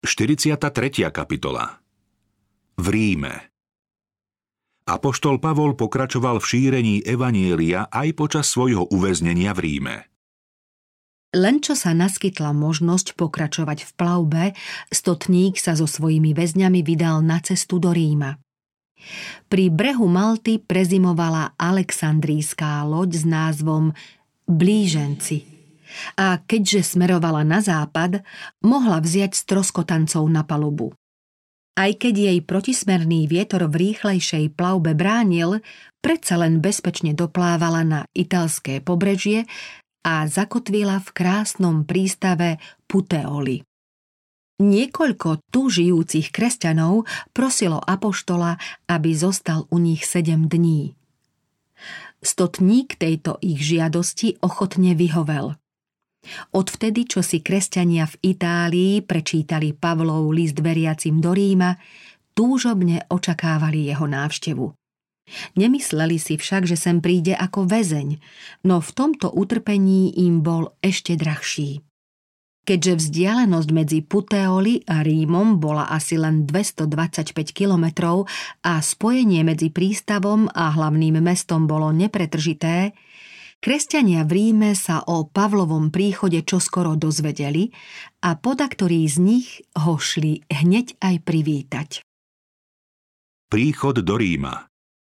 43. kapitola. V Ríme. Apoštol Pavol pokračoval v šírení evanjelia aj počas svojho uväznenia v Ríme. Len čo sa naskytla možnosť pokračovať v plavbe, stotník sa so svojimi väzňami vydal na cestu do Ríma. Pri brehu Malty prezimovala Alexandrijská loď s názvom Blíženci a keďže smerovala na západ, mohla vziať stroskotancov na palubu. Aj keď jej protismerný vietor v rýchlejšej plavbe bránil, predsa len bezpečne doplávala na italské pobrežie a zakotvila v krásnom prístave Puteoli. Niekoľko tu žijúcich kresťanov prosilo apoštola, aby zostal u nich 7 dní. Stotník tejto ich žiadosti ochotne vyhovel. Odvtedy, čo si kresťania v Itálii prečítali Pavlov list veriacim do Ríma, túžobne očakávali jeho návštevu. Nemysleli si však, že sem príde ako väzeň, no v tomto utrpení im bol ešte drahší. Keďže vzdialenosť medzi Puteoli a Rímom bola asi len 225 kilometrov a spojenie medzi prístavom a hlavným mestom bolo nepretržité, kresťania v Ríme sa o Pavlovom príchode čoskoro dozvedeli a podaktorí z nich ho šli hneď aj privítať. Príchod do Ríma.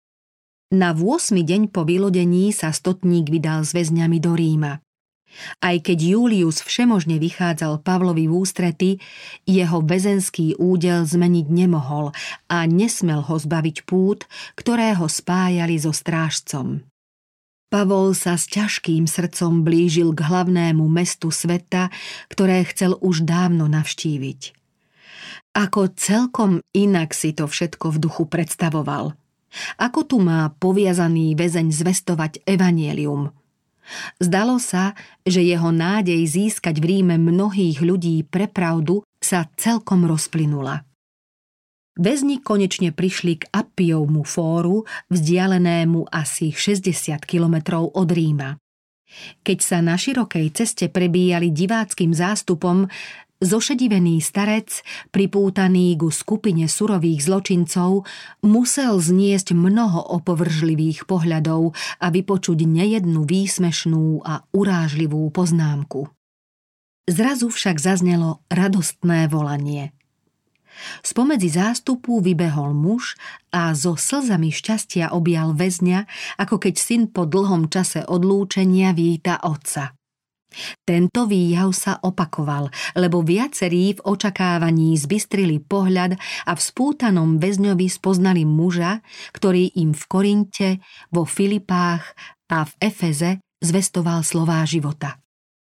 Na 8. deň po vylodení sa stotník vydal s väzňami do Ríma. Aj keď Julius všemožne vychádzal Pavlovi v ústrety, jeho väzenský údel zmeniť nemohol a nesmel ho zbaviť pút, ktoré ho spájali so strážcom. Pavol sa s ťažkým srdcom blížil k hlavnému mestu sveta, ktoré chcel už dávno navštíviť. Ako celkom inak si to všetko v duchu predstavoval. Ako tu má poviazaný väzeň zvestovať evanjelium? Zdalo sa, že jeho nádej získať v Ríme mnohých ľudí pre pravdu sa celkom rozplynula. Väzni konečne prišli k Appiovmu fóru, vzdialenému asi 60 kilometrov od Ríma. Keď sa na širokej ceste prebíjali diváckym zástupom, zošedivený starec, pripútaný ku skupine surových zločincov, musel zniesť mnoho opovržlivých pohľadov a vypočuť nejednu výsmešnú a urážlivú poznámku. Zrazu však zaznelo radostné volanie. Spomedzi zástupu vybehol muž a so slzami šťastia objal väzňa, ako keď syn po dlhom čase odlúčenia víta otca. Tento výjav sa opakoval, lebo viacerí v očakávaní zbystrili pohľad a v spútanom väzňovi spoznali muža, ktorý im v Korinte, vo Filipách a v Efeze zvestoval slová života.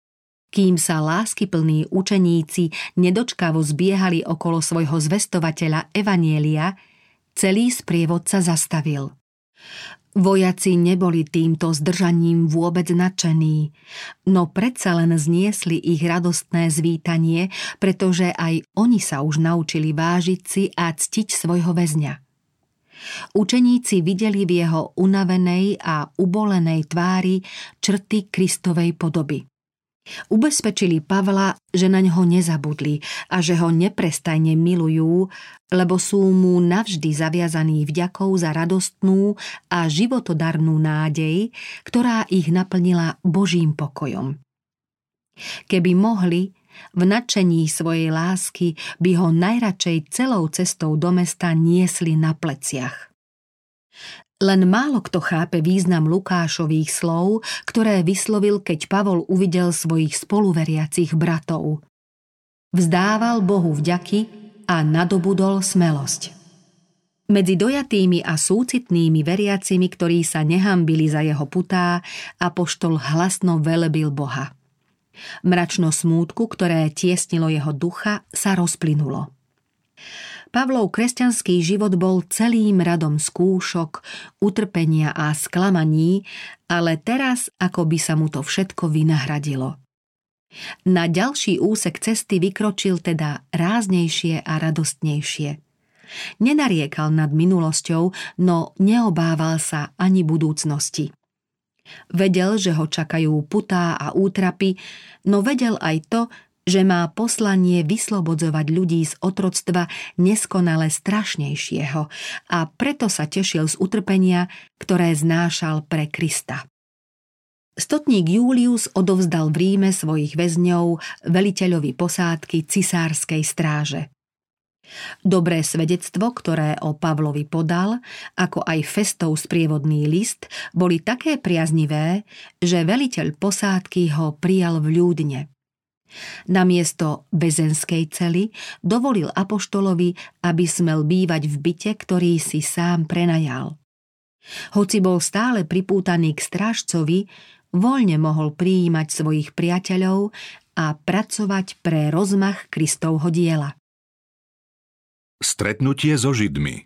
Kým sa láskyplní učeníci nedočkavo zbiehali okolo svojho zvestovateľa evanjelia, celý sprievod sa zastavil. Vojaci neboli týmto zdržaním vôbec nadšení, no predsa len zniesli ich radostné zvítanie, pretože aj oni sa už naučili vážiť si a ctiť svojho väzňa. Učeníci videli v jeho unavenej a ubolenej tvári črty Kristovej podoby. Ubezpečili Pavla, že na ňo nezabudli a že ho neprestajne milujú, lebo sú mu navždy zaviazaní vďakou za radostnú a životodarnú nádej, ktorá ich naplnila Božím pokojom. Keby mohli, v nadšení svojej lásky by ho najradšej celou cestou do mesta niesli na pleciach. Len málo kto chápe význam Lukášových slov, ktoré vyslovil, keď Pavol uvidel svojich spoluveriacich bratov. Vzdával Bohu vďaky a nadobudol smelosť. Medzi dojatými a súcitnými veriacimi, ktorí sa nehambili za jeho putá, apoštol hlasno velebil Boha. Mračno smútku, ktoré tiesnilo jeho ducha, sa rozplynulo. Pavlov kresťanský život bol celým radom skúšok, utrpenia a sklamaní, ale teraz ako by sa mu to všetko vynahradilo. Na ďalší úsek cesty vykročil teda ráznejšie a radostnejšie. Nenariekal nad minulosťou, no neobával sa ani budúcnosti. Vedel, že ho čakajú putá a útrapy, no vedel aj to, že má poslanie vyslobodzovať ľudí z otroctva neskonale strašnejšieho a preto sa tešil z utrpenia, ktoré znášal pre Krista. Stotník Julius odovzdal v Ríme svojich väzňov veliteľovi posádky cisárskej stráže. Dobré svedectvo, ktoré o Pavlovi podal, ako aj Festov sprievodný list, boli také priaznivé, že veliteľ posádky ho prijal vľúdne. Namiesto väzenskej cely dovolil apoštolovi, aby smel bývať v byte, ktorý si sám prenajal. Hoci bol stále pripútaný k strážcovi, voľne mohol prijímať svojich priateľov a pracovať pre rozmach Kristovho diela. Stretnutie so Židmi.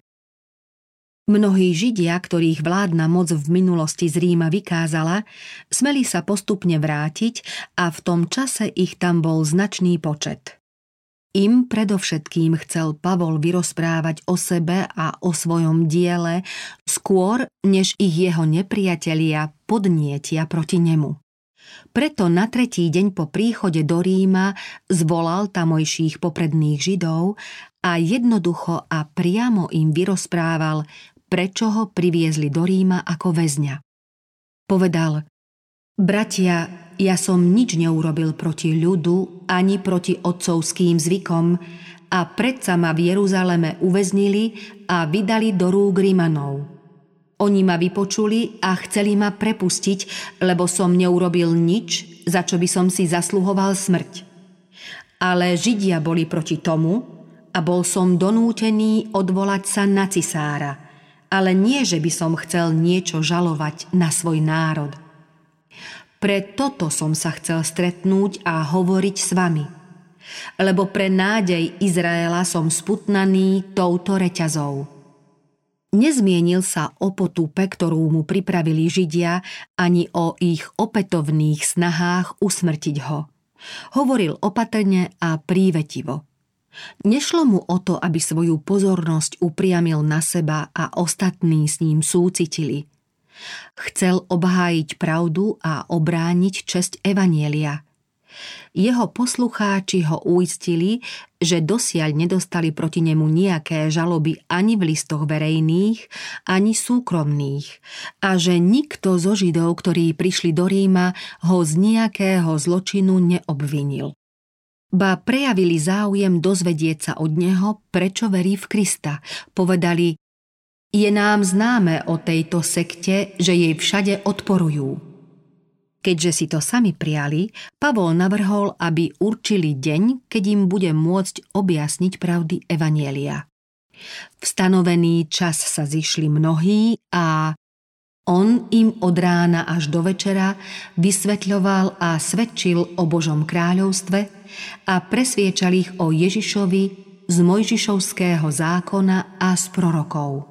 Mnohí Židia, ktorých vládna moc v minulosti z Ríma vykázala, smeli sa postupne vrátiť a v tom čase ich tam bol značný počet. Im predovšetkým chcel Pavol vyrozprávať o sebe a o svojom diele skôr, než ich jeho nepriatelia podnietia proti nemu. Preto na 3. deň po príchode do Ríma zvolal tamojších popredných Židov a jednoducho a priamo im vyrozprával, prečo ho priviezli do Ríma ako väzňa. Povedal: bratia, ja som nič neurobil proti ľudu ani proti otcovským zvykom a predsa ma v Jeruzaleme uväznili a vydali do rúk Rimanov. Oni ma vypočuli a chceli ma prepustiť, lebo som neurobil nič, za čo by som si zasluhoval smrť. Ale Židia boli proti tomu a bol som donútený odvolať sa na cisára, ale nie, že by som chcel niečo žalovať na svoj národ. Pre toto som sa chcel stretnúť a hovoriť s vami, lebo pre nádej Izraela som sputnaný touto reťazou. Nezmienil sa o potupe, ktorú mu pripravili Židia, ani o ich opätovných snahách usmrtiť ho. Hovoril opatrne a prívetivo. Nešlo mu o to, aby svoju pozornosť upriamil na seba a ostatní s ním súcitili. Chcel obhájiť pravdu a obrániť česť evanjelia. Jeho poslucháči ho uistili, že dosiaľ nedostali proti nemu nejaké žaloby ani v listoch verejných, ani súkromných a že nikto zo Židov, ktorí prišli do Ríma, ho z nejakého zločinu neobvinil. Ba prejavili záujem dozvedieť sa od neho, prečo verí v Krista. Povedali: je nám známe o tejto sekte, že jej všade odporujú. Keďže si to sami prijali, Pavol navrhol, aby určili deň, keď im bude môcť objasniť pravdy evanjelia. V stanovený čas sa zišli mnohí a on im od rána až do večera vysvetľoval a svedčil o Božom kráľovstve a presviečal ich o Ježišovi z Mojžišovského zákona a z prorokov.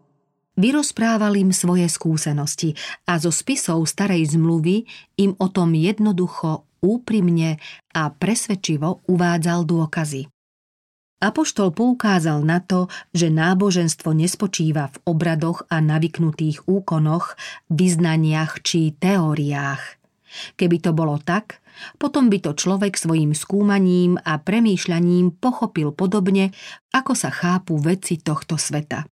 Vyrozprával im svoje skúsenosti a zo spisov starej zmluvy im o tom jednoducho, úprimne a presvedčivo uvádzal dôkazy. Apoštol poukázal na to, že náboženstvo nespočíva v obradoch a navyknutých úkonoch, vyznaniach či teóriách. Keby to bolo tak, potom by to človek svojim skúmaním a premýšľaním pochopil podobne, ako sa chápu veci tohto sveta.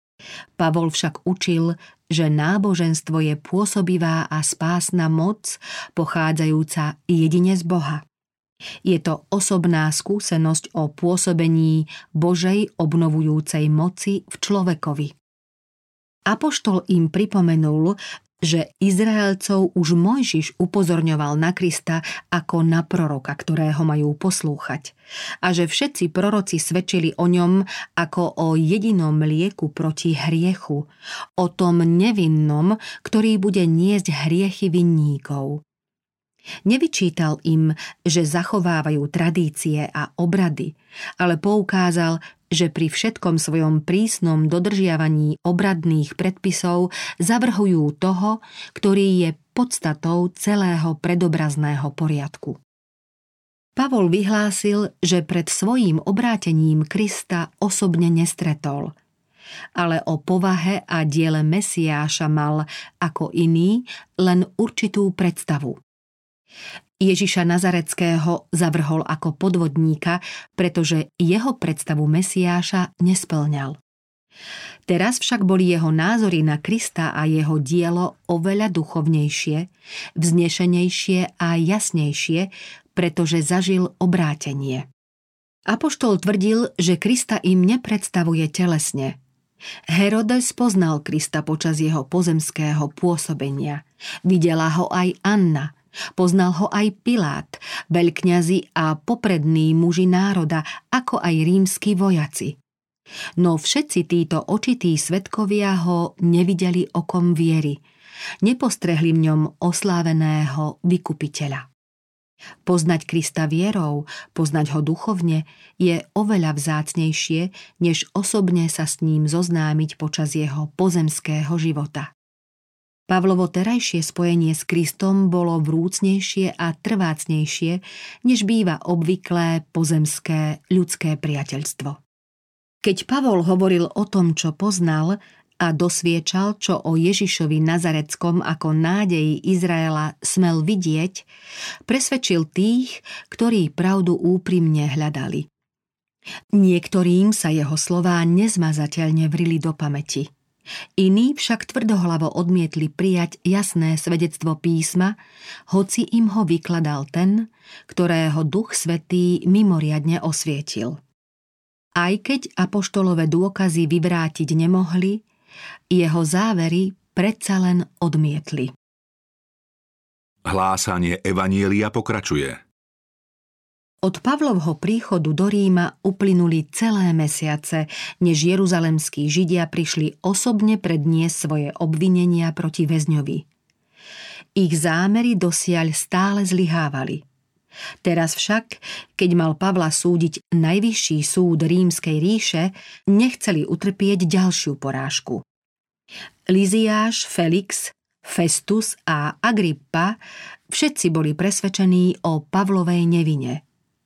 Pavol však učil, že náboženstvo je pôsobivá a spásna moc, pochádzajúca jedine z Boha. Je to osobná skúsenosť o pôsobení Božej obnovujúcej moci v človekovi. Apoštol im pripomenul, že Izraelcov už Mojžiš upozorňoval na Krista ako na proroka, ktorého majú poslúchať, a že všetci proroci svedčili o ňom ako o jedinom lieku proti hriechu, o tom nevinnom, ktorý bude niesť hriechy vinníkov. Nevyčítal im, že zachovávajú tradície a obrady, ale poukázal, že pri všetkom svojom prísnom dodržiavaní obradných predpisov zavrhujú toho, ktorý je podstatou celého predobrazného poriadku. Pavol vyhlásil, že pred svojím obrátením Krista osobne nestretol, ale o povahe a diele Mesiáša mal ako iný len určitú predstavu. Ježiša Nazareckého zavrhol ako podvodníka, pretože jeho predstavu Mesiáša nespĺňal. Teraz však boli jeho názory na Krista a jeho dielo oveľa duchovnejšie, vznešenejšie a jasnejšie, pretože zažil obrátenie. Apoštol tvrdil, že Krista im nepredstavuje telesne. Herodes poznal Krista počas jeho pozemského pôsobenia. Videla ho aj Anna, poznal ho aj Pilát, veľkňazi a poprední muži národa, ako aj rímski vojaci. No všetci títo očití svedkovia ho nevideli okom viery, nepostrehli v ňom osláveného vykupiteľa. Poznať Krista vierou, poznať ho duchovne, je oveľa vzácnejšie, než osobne sa s ním zoznámiť počas jeho pozemského života. Pavlovo terajšie spojenie s Kristom bolo vrúcnejšie a trvácnejšie, než býva obvyklé pozemské ľudské priateľstvo. Keď Pavol hovoril o tom, čo poznal a dosviečal, čo o Ježišovi Nazareckom ako nádeji Izraela smel vidieť, presvedčil tých, ktorí pravdu úprimne hľadali. Niektorým sa jeho slová nezmazateľne vrili do pamäti. Iní však tvrdohlavo odmietli prijať jasné svedectvo písma, hoci im ho vykladal ten, ktorého Duch Svätý mimoriadne osvietil. Aj keď apoštolové dôkazy vyvrátiť nemohli, jeho závery predsa len odmietli. Hlásanie evanjelia pokračuje. Od Pavlovho príchodu do Ríma uplynuli celé mesiace, než jeruzalemskí Židia prišli osobne predniesť svoje obvinenia proti väzňovi. Ich zámery dosiaľ stále zlyhávali. Teraz však, keď mal Pavla súdiť najvyšší súd Rímskej ríše, nechceli utrpieť ďalšiu porážku. Liziáš, Felix, Festus a Agrippa všetci boli presvedčení o Pavlovej nevine.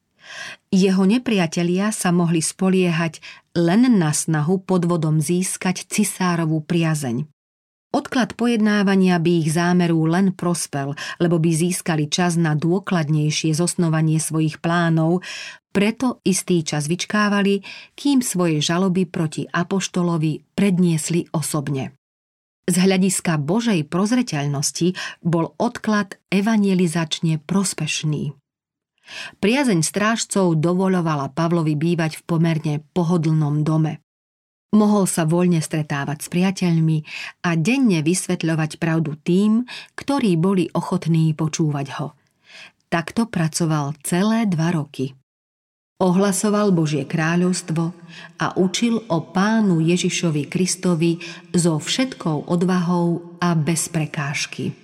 Jeho nepriatelia sa mohli spoliehať len na snahu podvodom získať cisárovú priazeň. Odklad pojednávania by ich zámeru len prospel, lebo by získali čas na dôkladnejšie zosnovanie svojich plánov, preto istý čas vyčkávali, kým svoje žaloby proti apoštolovi predniesli osobne. Z hľadiska Božej prozreteľnosti bol odklad evanjelizačne prospešný. Priazeň strážcov dovoľovala Pavlovi bývať v pomerne pohodlnom dome. Mohol sa voľne stretávať s priateľmi a denne vysvetľovať pravdu tým, ktorí boli ochotní počúvať ho. Takto pracoval celé 2 roky. Ohlasoval Božie kráľovstvo a učil o Pánu Ježišovi Kristovi so všetkou odvahou a bez prekážky.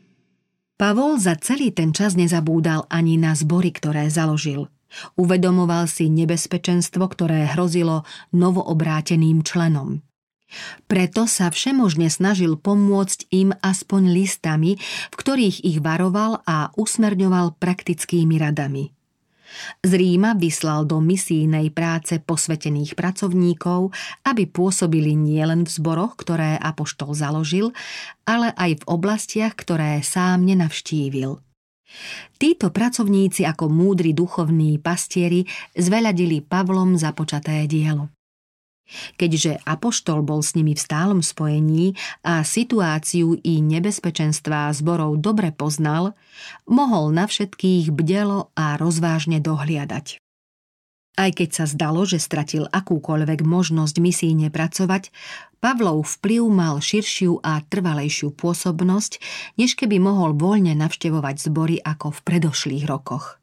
Pavol za celý ten čas nezabúdal ani na zbory, ktoré založil. Uvedomoval si nebezpečenstvo, ktoré hrozilo novoobráteným členom. Preto sa všemožne snažil pomôcť im aspoň listami, v ktorých ich varoval a usmerňoval praktickými radami. Z Ríma vyslal do misijnej práce posvetených pracovníkov, aby pôsobili nielen v zboroch, ktoré apoštol založil, ale aj v oblastiach, ktoré sám nenavštívil. Títo pracovníci ako múdri duchovní pastieri zveľadili Pavlom započaté dielo. Keďže apoštol bol s nimi v stálom spojení a situáciu i nebezpečenstvá zborov dobre poznal, mohol na všetkých bdelo a rozvážne dohliadať. Aj keď sa zdalo, že stratil akúkoľvek možnosť misijne pracovať, Pavlov vplyv mal širšiu a trvalejšiu pôsobnosť, než keby mohol voľne navštevovať zbory ako v predošlých rokoch.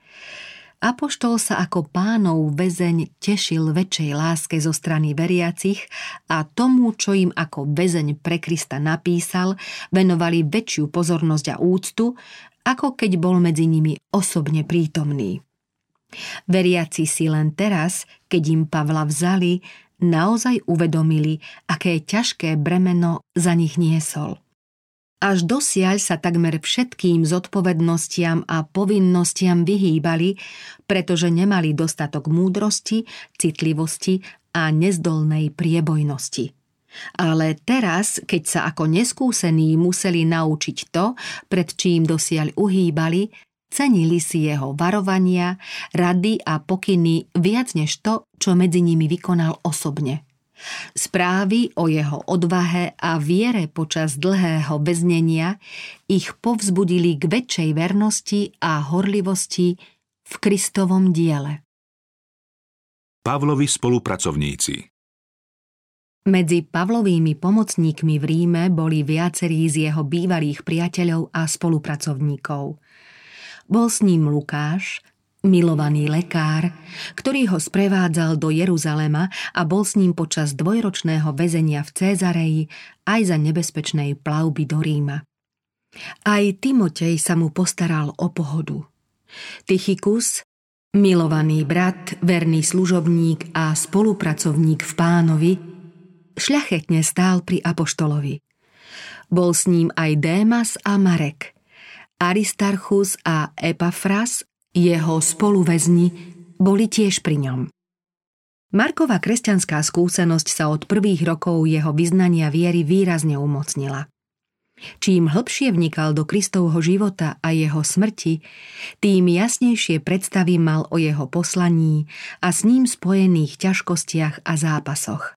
Apoštol sa ako Pánov väzeň tešil väčšej láske zo strany veriacich a tomu, čo im ako väzeň pre Krista napísal, venovali väčšiu pozornosť a úctu, ako keď bol medzi nimi osobne prítomný. Veriaci si len teraz, keď im Pavla vzali, naozaj uvedomili, aké ťažké bremeno za nich niesol. Až dosiaľ sa takmer všetkým zodpovednostiam a povinnostiam vyhýbali, pretože nemali dostatok múdrosti, citlivosti a nezdolnej priebojnosti. Ale teraz, keď sa ako neskúsení museli naučiť to, pred čím dosiaľ uhýbali, cenili si jeho varovania, rady a pokyny viac než to, čo medzi nimi vykonal osobne. Správy o jeho odvahe a viere počas dlhého väznenia ich povzbudili k väčšej vernosti a horlivosti v Kristovom diele. Pavlovi spolupracovníci. Medzi Pavlovými pomocníkmi v Ríme boli viacerí z jeho bývalých priateľov a spolupracovníkov. Bol s ním Lukáš, milovaný lekár, ktorý ho sprevádzal do Jeruzalema a bol s ním počas dvojročného väzenia v Cézareji aj za nebezpečnej plavby do Ríma. Aj Timotej sa mu postaral o pohodu. Tychikus, milovaný brat, verný služobník a spolupracovník v Pánovi, šľachetne stál pri apoštolovi. Bol s ním aj Démas a Marek, Aristarchus a Epafras, jeho spoluväzni, boli tiež pri ňom. Markova kresťanská skúsenosť sa od prvých rokov jeho vyznania viery výrazne umocnila. Čím hlbšie vnikal do Kristovho života a jeho smrti, tým jasnejšie predstavy mal o jeho poslaní a s ním spojených ťažkostiach a zápasoch.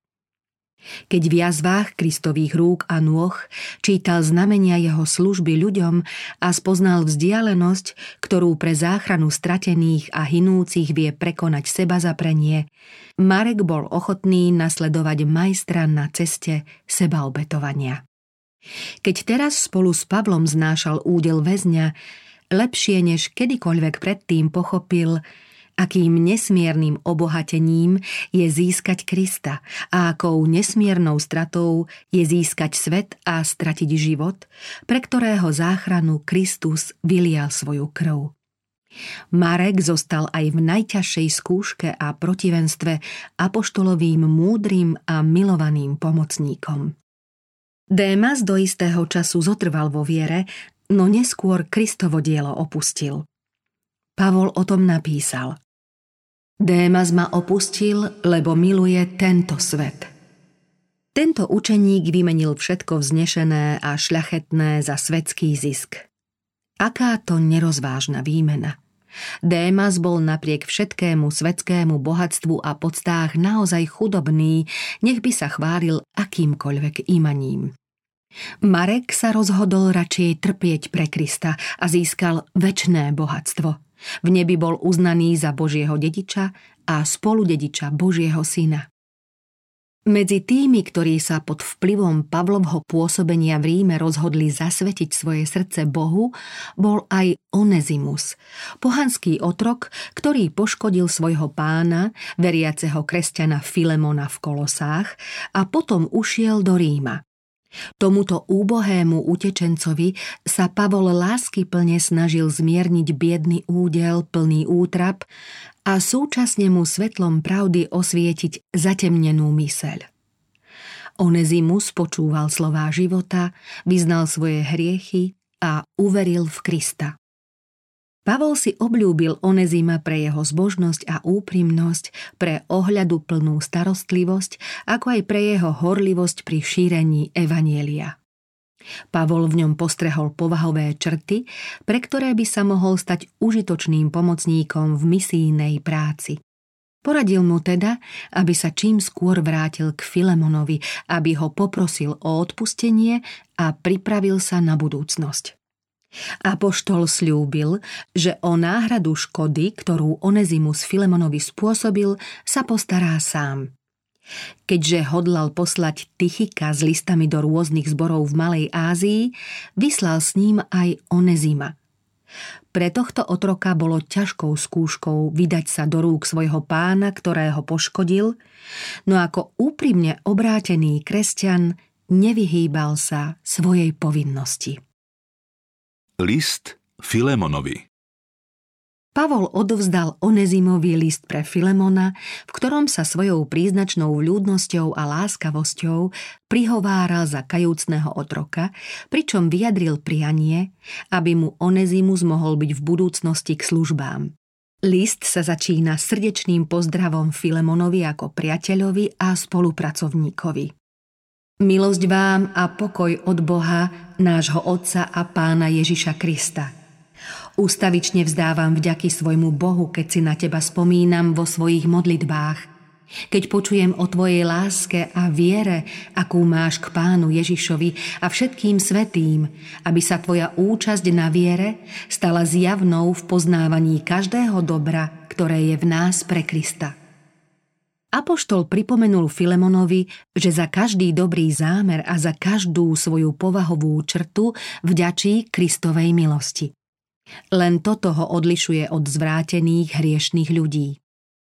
Keď v jazvách Kristových rúk a nôh čítal znamenia jeho služby ľuďom a spoznal vzdialenosť, ktorú pre záchranu stratených a hinúcich vie prekonať sebazaprenie, Marek bol ochotný nasledovať majstra na ceste sebaobetovania. Keď teraz spolu s Pavlom znášal údel väzňa, lepšie než kedykoľvek predtým pochopil, akým nesmiernym obohatením je získať Krista a akou nesmiernou stratou je získať svet a stratiť život, pre ktorého záchranu Kristus vylial svoju krv. Marek zostal aj v najťažšej skúške a protivenstve apoštolovým múdrym a milovaným pomocníkom. Démas do istého času zotrval vo viere, no neskôr Kristovo dielo opustil. Pavol o tom napísal: Démas ma opustil, lebo miluje tento svet. Tento učeník vymenil všetko vznešené a šľachetné za svetský zisk. Aká to nerozvážna výmena. Démas bol napriek všetkému svetskému bohatstvu a poctách naozaj chudobný, nech by sa chválil akýmkoľvek imaním. Marek sa rozhodol radšej trpieť pre Krista a získal večné bohatstvo. V nebi bol uznaný za Božieho dediča a spoludediča Božieho syna. Medzi tými, ktorí sa pod vplyvom Pavlovho pôsobenia v Ríme rozhodli zasvetiť svoje srdce Bohu, bol aj Onezimus, pohanský otrok, ktorý poškodil svojho pána, veriaceho kresťana Filemona v Kolosách, a potom ušiel do Ríma. Tomuto úbohému utečencovi sa Pavol láskyplne snažil zmierniť biedny údel plný útrap a súčasne mu svetlom pravdy osvietiť zatemnenú myseľ. Onezimus počúval slová života, vyznal svoje hriechy a uveril v Krista. Pavol si obľúbil Onezima pre jeho zbožnosť a úprimnosť, pre ohľaduplnú starostlivosť, ako aj pre jeho horlivosť pri šírení evanjelia. Pavol v ňom postrehol povahové črty, pre ktoré by sa mohol stať užitočným pomocníkom v misijnej práci. Poradil mu teda, aby sa čím skôr vrátil k Filemonovi, aby ho poprosil o odpustenie a pripravil sa na budúcnosť. Apoštol sľúbil, že o náhradu škody, ktorú Onezimus Filemonovi spôsobil, sa postará sám. Keďže hodlal poslať Tychika s listami do rôznych zborov v Malej Ázii, vyslal s ním aj Onezima. Pre tohto otroka bolo ťažkou skúškou vydať sa do rúk svojho pána, ktorého poškodil, no ako úprimne obrátený kresťan nevyhýbal sa svojej povinnosti. List Filemonovi. Pavol odovzdal Onezimovi list pre Filemona, v ktorom sa svojou príznačnou vľúdnosťou a láskavosťou prihováral za kajúcneho otroka, pričom vyjadril prianie, aby mu Onezimus mohol byť v budúcnosti k službám. List sa začína srdečným pozdravom Filemonovi ako priateľovi a spolupracovníkovi. Milosť vám a pokoj od Boha, nášho Otca a Pána Ježiša Krista. Ústavične vzdávam vďaky svojmu Bohu, keď si na teba spomínam vo svojich modlitbách. Keď počujem o tvojej láske a viere, akú máš k Pánu Ježišovi a všetkým svätým, aby sa tvoja účasť na viere stala zjavnou v poznávaní každého dobra, ktoré je v nás pre Krista. Apoštol pripomenul Filemonovi, že za každý dobrý zámer a za každú svoju povahovú črtu vďačí Kristovej milosti. Len toto ho odlišuje od zvrátených hriešnych ľudí.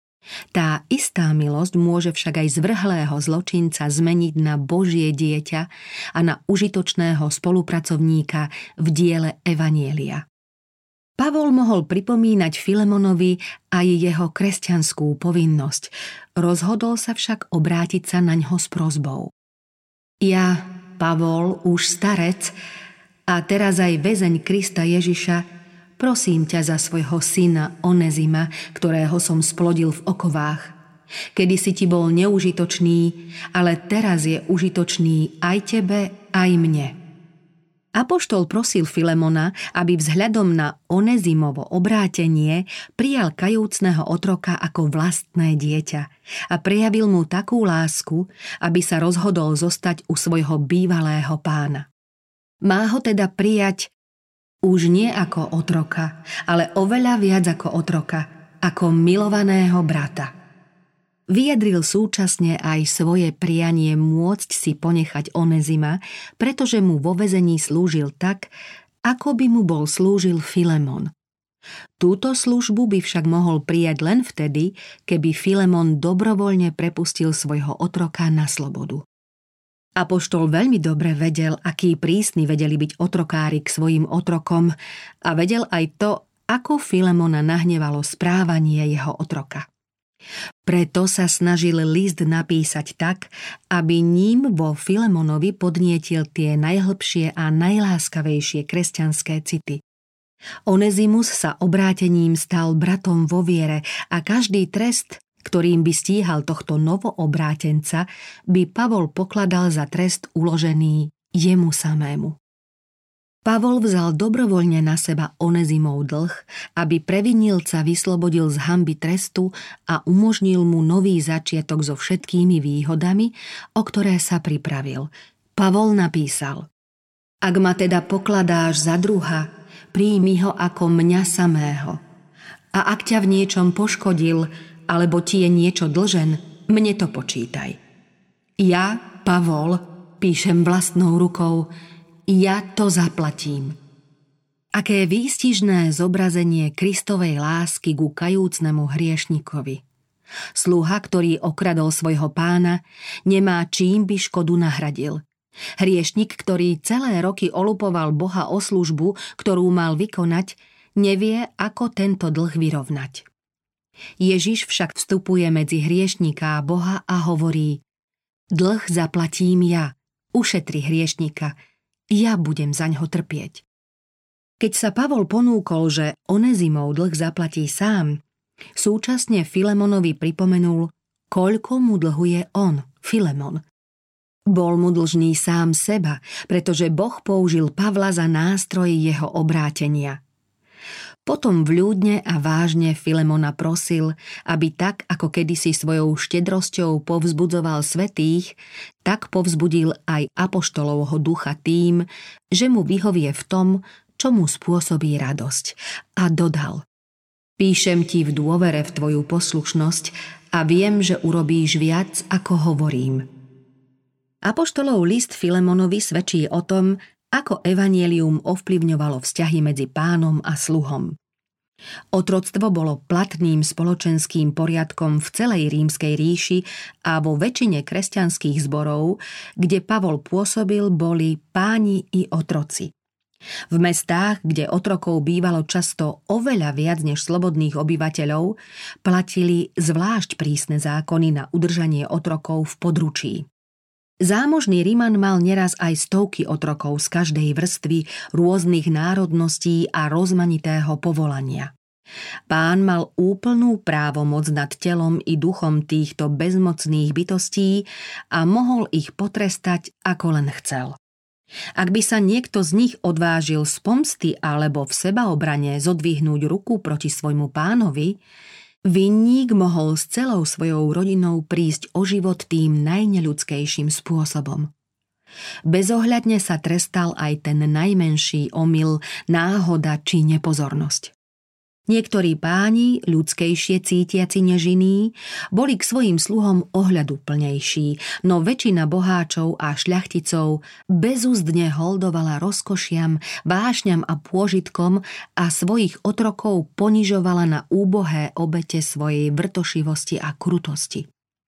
Tá istá milosť môže však aj zvrhlého zločinca zmeniť na Božie dieťa a na užitočného spolupracovníka v diele evanjelia. Pavol mohol pripomínať Filemonovi aj jeho kresťanskú povinnosť, rozhodol sa však obrátiť sa naňho s prosbou. Ja, Pavol, už starec a teraz aj väzeň Krista Ježiša, prosím ťa za svojho syna Onezima, ktorého som splodil v okovách. Kedysi ti bol neužitočný, ale teraz je užitočný aj tebe, aj mne. Apoštol prosil Filemona, aby vzhľadom na Onezimovo obrátenie prijal kajúcneho otroka ako vlastné dieťa a prejavil mu takú lásku, aby sa rozhodol zostať u svojho bývalého pána. Má ho teda prijať už nie ako otroka, ale oveľa viac ako otroka, ako milovaného brata. Vyjadril súčasne aj svoje prianie môcť si ponechať Onezima, pretože mu vo väzení slúžil tak, ako by mu bol slúžil Filemon. Túto službu by však mohol prijať len vtedy, keby Filemon dobrovoľne prepustil svojho otroka na slobodu. Apoštol veľmi dobre vedel, akí prísni vedeli byť otrokári k svojim otrokom a vedel aj to, ako Filemona nahnevalo správanie jeho otroka. Preto sa snažil list napísať tak, aby ním vo Filemonovi podnietil tie najhlbšie a najláskavejšie kresťanské city. Onezimus sa obrátením stal bratom vo viere a každý trest, ktorým by stíhal tohto novoobrátenca, by Pavol pokladal za trest uložený jemu samému. Pavol vzal dobrovoľne na seba Onezimov dlh, aby previnilca vyslobodil z hanby trestu a umožnil mu nový začiatok so všetkými výhodami, o ktoré sa pripravil. Pavol napísal: Ak ma teda pokladáš za druha, príjmi ho ako mňa samého. A ak ťa v niečom poškodil, alebo ti je niečo dlžen, mne to počítaj. Ja, Pavol, píšem vlastnou rukou, ja to zaplatím. Aké výstižné zobrazenie Kristovej lásky ku kajúcnemu hriešnikovi. Sluha, ktorý okradol svojho pána, nemá čím by škodu nahradil. Hriešnik, ktorý celé roky olupoval Boha o službu, ktorú mal vykonať, nevie, ako tento dlh vyrovnať. Ježiš však vstupuje medzi hriešníka a Boha a hovorí: Dlh zaplatím ja, ušetri hriešnika, ja budem zaňho trpieť. Keď sa Pavol ponúkol, že Onezimov dlh zaplatí sám, súčasne Filemonovi pripomenul, koľko mu dlhuje on, Filemon. Bol mu dlžný sám seba, pretože Boh použil Pavla za nástroj jeho obrátenia. Potom vľúdne a vážne Filemona prosil, aby tak, ako kedysi svojou štedrosťou povzbudzoval svätých, tak povzbudil aj apoštolovho ducha tým, že mu vyhovie v tom, čo mu spôsobí radosť. A dodal: Píšem ti v dôvere v tvoju poslušnosť a viem, že urobíš viac, ako hovorím. Apoštolov list Filemonovi svedčí o tom, ako evanjelium ovplyvňovalo vzťahy medzi pánom a sluhom. Otroctvo bolo platným spoločenským poriadkom v celej Rímskej ríši a vo väčšine kresťanských zborov, kde Pavol pôsobil, boli páni i otroci. V mestách, kde otrokov bývalo často oveľa viac než slobodných obyvateľov, platili zvlášť prísne zákony na udržanie otrokov v područí. Zámožný Riman mal neraz aj stovky otrokov z každej vrstvy, rôznych národností a rozmanitého povolania. Pán mal úplnú právomoc nad telom i duchom týchto bezmocných bytostí a mohol ich potrestať, ako len chcel. Ak by sa niekto z nich odvážil z pomsty alebo v sebaobrane zodvihnúť ruku proti svojmu pánovi, vinník mohol s celou svojou rodinou prísť o život tým najneľudskejším spôsobom. Bezohľadne sa trestal aj ten najmenší omyl, náhoda či nepozornosť. Niektorí páni, ľudskejšie cítiaci než iní, boli k svojim sluhom ohľaduplnejší, no väčšina boháčov a šľachticov bezúzdne holdovala rozkošiam, vášňam a pôžitkom a svojich otrokov ponižovala na úbohé obete svojej vrtošivosti a krutosti.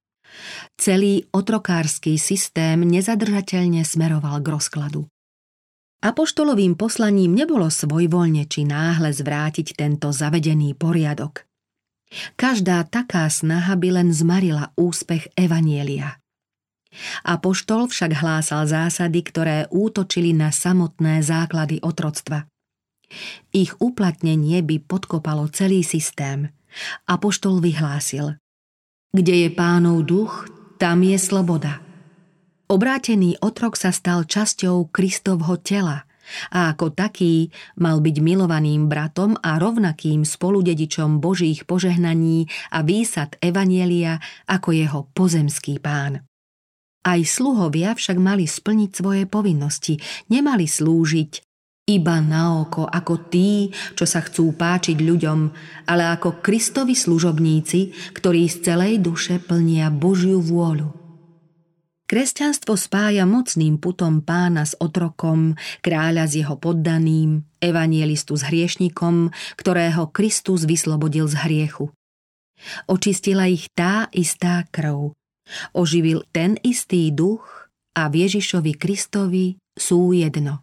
Celý otrokársky systém nezadržateľne smeroval k rozkladu. Apoštolovým poslaním nebolo svojvoľne či náhle zvrátiť tento zavedený poriadok. Každá taká snaha by len zmarila úspech evanjelia. Apoštol však hlásal zásady, ktoré útočili na samotné základy otroctva. Ich uplatnenie by podkopalo celý systém. Apoštol vyhlásil: Kde je Pánov duch, tam je sloboda. Obrátený otrok sa stal časťou Kristovho tela a ako taký mal byť milovaným bratom a rovnakým spoludedičom Božích požehnaní a výsad evanjelia ako jeho pozemský pán. Aj sluhovia však mali splniť svoje povinnosti, nemali slúžiť iba na oko ako tí, čo sa chcú páčiť ľuďom, ale ako Kristovi služobníci, ktorí z celej duše plnia Božiu vôľu. Kresťanstvo spája mocným putom pána s otrokom, kráľa s jeho poddaným, evanjelistu s hriešnikom, ktorého Kristus vyslobodil z hriechu. Očistila ich tá istá krv. Oživil ten istý duch a v Ježišovi Kristovi sú jedno.